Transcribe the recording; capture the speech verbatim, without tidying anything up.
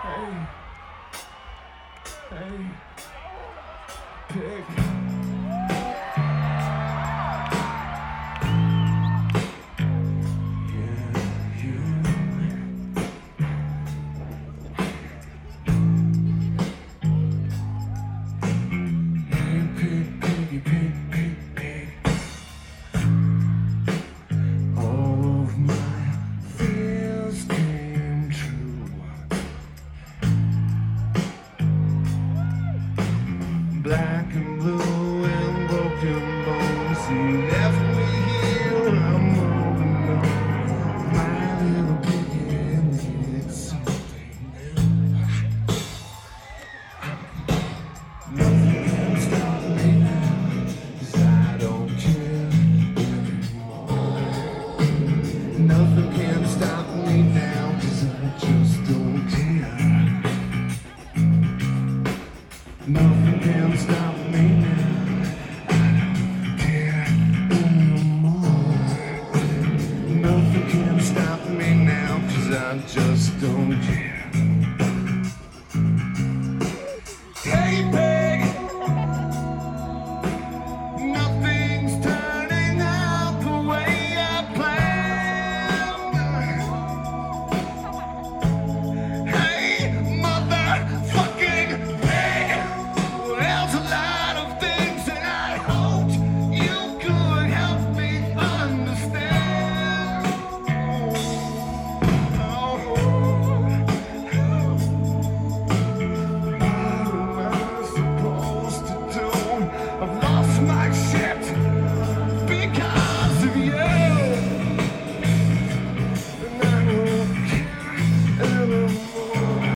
Hey, hey, pick. Black and blue and broken bones, he left me here, I'm moving on. My little piggy needs something new. Nothing can stop me now, 'cause I don't care anymore. Nothing can stop me now, 'cause I just don't care. Nothing can stop me now, I don't care anymore. Nothing can stop me now, 'cause I just don't care.